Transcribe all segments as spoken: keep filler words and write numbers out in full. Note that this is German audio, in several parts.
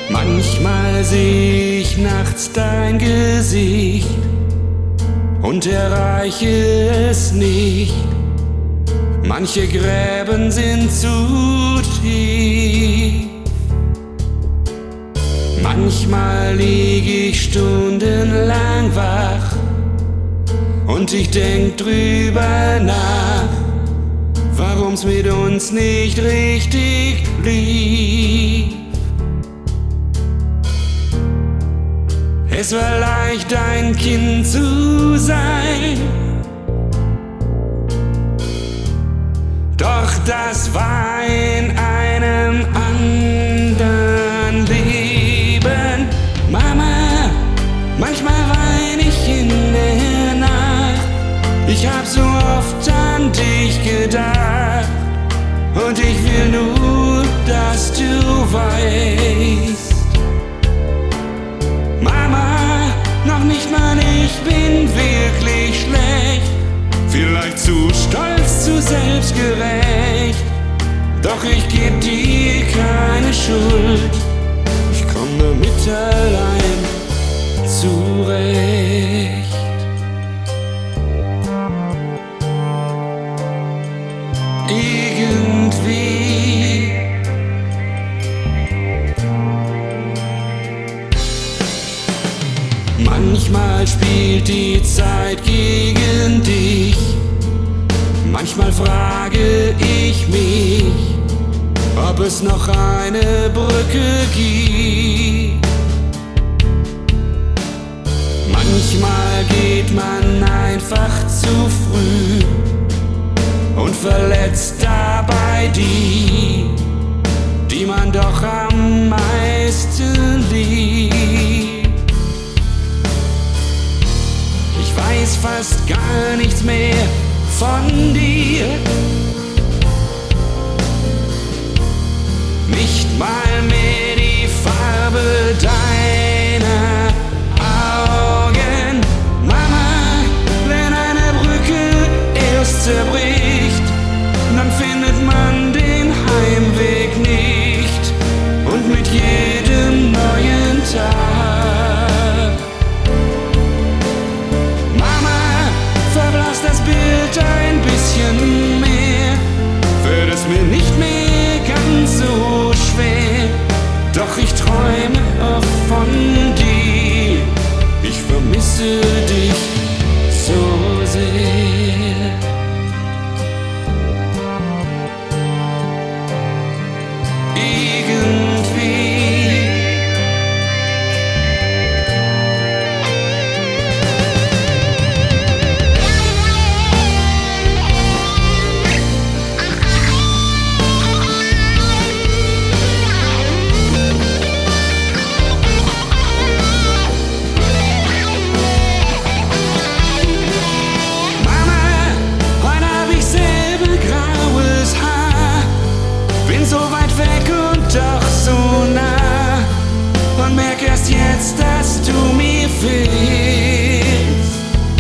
Manchmal seh ich nachts dein Gesicht und erreiche es nicht. Manche Gräben sind zu tief. Manchmal lieg ich stundenlang wach und ich denk drüber nach, warum's mit uns nicht richtig lief. Es war leicht, ein Kind zu sein, doch das war in einem anderen Leben. Mama, manchmal wein ich in der Nacht. Ich hab so oft an dich gedacht und ich will nur, dass du weißt. Mama, noch nicht mal ich bin wirklich schlecht, vielleicht zu stolz, zu selbstgerecht, doch ich geb dir keine Schuld, ich komm damit allein zurecht. Irgendwie manchmal spielt die Zeit gegen dich, manchmal frage ich mich, ob es noch eine Brücke gibt. Manchmal geht man einfach zu früh und verletzt dabei die, die man doch am meisten liebt. Ich weiß fast gar nichts mehr von dir, nicht mal mehr die Farbe deiner Augen. Mama, wenn eine Brücke erst zerbricht, dann findet man den Heimweg nicht, und mit jedem neuen Tag, Mama, verblasst das Bild ein bisschen mehr, wird es mir nicht mehr ganz so schwer, doch ich träume oft von dir, ich vermisse dich so sehr. So weit weg und doch so nah, und merk erst jetzt, dass du mir fehlst.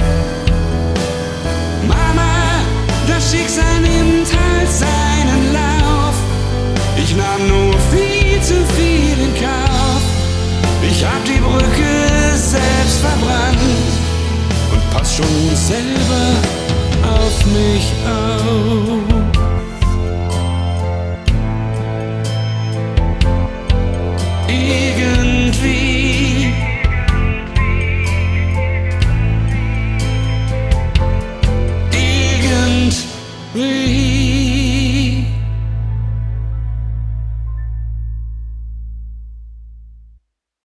Mama, das Schicksal nimmt halt seinen Lauf, ich nahm nur viel zu viel in Kauf. Ich hab die Brücke selbst verbrannt und pass schon selber auf mich auf. Eagle